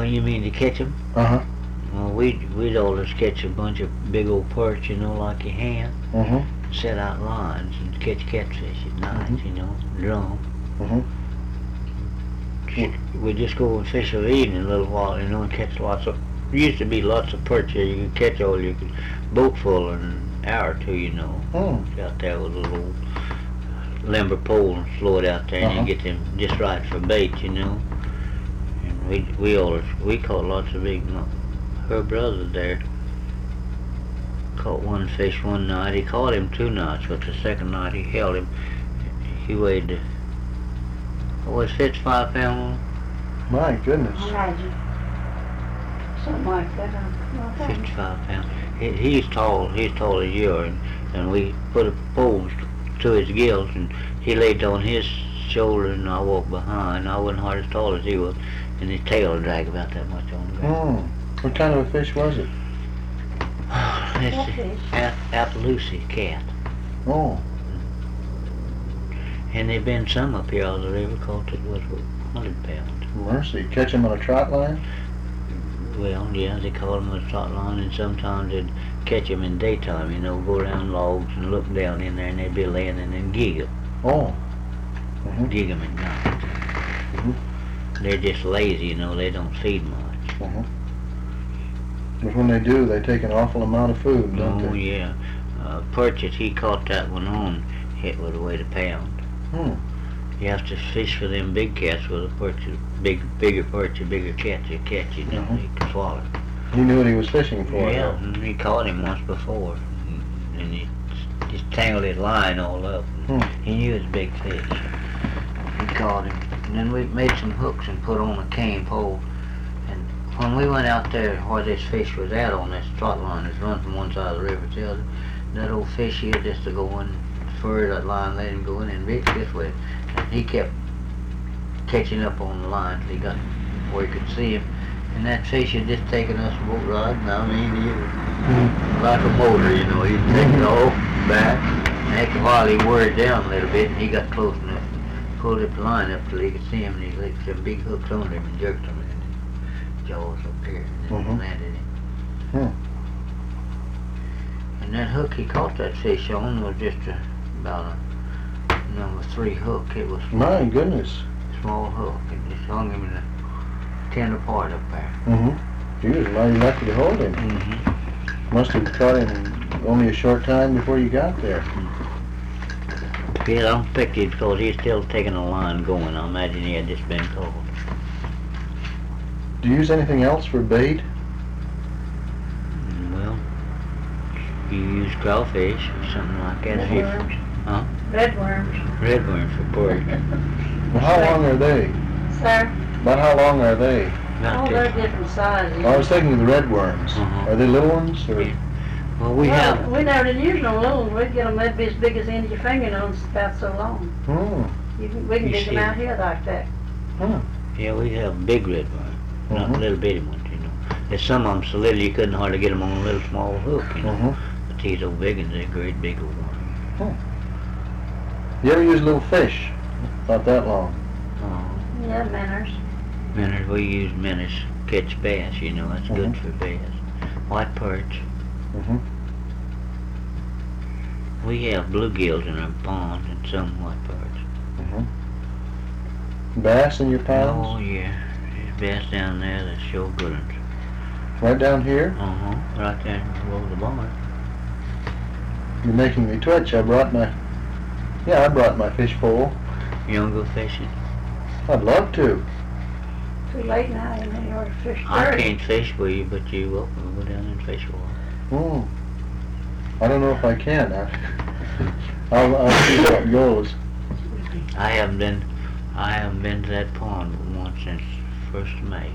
Oh, you mean to catch 'em? Uh-huh. Well, we'd always catch a bunch of big old perch, you know, like your hand. Mm-hmm. Set out lines and catch catfish at night, Mhm. you know, drum. Mhm. We just go and fish of the evening a little while, you know, and catch lots of. There used to be lots of perch here. You could catch all you could, boat full in an hour or two, you know. Out there with a little limber pole and float out there, and you get them just right for bait, you know. And we caught lots of big. Her brother there caught one fish one night. He caught him 2 nights, but the second night he held him. He weighed, was 55 pounds? My goodness. Imagine. Something like that. 55 pounds. He's tall as you are, and we put a pole to his gills, and he laid on his shoulder, and I walked behind. I wasn't hardly as tall as he was, and his tail dragged about that much on the ground. What kind of a fish was it? That's the Appaloosa cat. Oh. And there've been some up here out of the river caught it was 100 pounds. Mercy. Catch him on a trot line? Well, yeah, they caught them with a trot line, and sometimes they'd catch them in daytime, you know, go around logs and look down in there, and they'd be laying and then gig them. Oh. Gig them at night. They're just lazy, you know, they don't feed much. But when they do, they take an awful amount of food, don't they? Oh, yeah. Perches, he caught that one on, hit with a weight a pound. You have to fish for them big cats with a perch, bigger perch, a bigger catch, you know, he can swallow. He knew what he was fishing for. Yeah, and he caught him once before, and he just tangled his line all up. He knew it was big fish. He caught him, and then we made some hooks and put on a cane pole. And when we went out there where this fish was at on this trot line that's run from one side of the river to the other, that old fish here just to go in, further that line, let him go in and reach this way. And he kept catching up on the line till he got where he could see him. And that fish had just taken us a boat ride, and I mean, he was like a motor, you know, he'd take it all back. And after a while he wore it down a little bit, and he got close enough and pulled up the line up till he could see him, and he laid some big hooks on him and jerked him in his jaws up here, and then landed him. And that hook he caught that fish on was just about a number 3 hook. It was My goodness. small hook, and just hung him in the tender part up there. He was mighty lucky to hold him. Must have caught him only a short time before you got there. Yeah, I don't think he'd, because he's still taking a line going. I imagine he had just been caught. Do you use anything else for bait? Well, you use crawfish or something like that. Redworms. Huh? Redworms. Redworms for perch. Well, how long are they? Sir? About how long are they? Not They're this. different sizes. I was thinking of the red worms. Are they little ones? Or? Well, we have. We never did use no little ones. We'd get them that'd be as big as the end of your fingernails, about so long. We can You dig see. them out here like that. Yeah, we have big redworms, not little bitty ones, you know. There's some of them so little you couldn't hardly get them on a little small hook, you know. But these old big ones, they're great big old ones. You ever use little fish? About that long. Yeah, minnows. Minnows, we use minnows catch bass, you know, that's good for bass. White perch. We have bluegills in our pond and some white perch. Bass in your ponds? Oh yeah, there's bass down there that's sure good ones. Right down here? Right there below the barn. You're making me twitch. I brought my fish pole. You don't go fishing? I'd love to. Too late now, you know, you already fished I 30. can't fish with you, but you're welcome to go down and fish a while. I don't know if I can. I'll see how it goes. I haven't been to that pond once since 1st of May.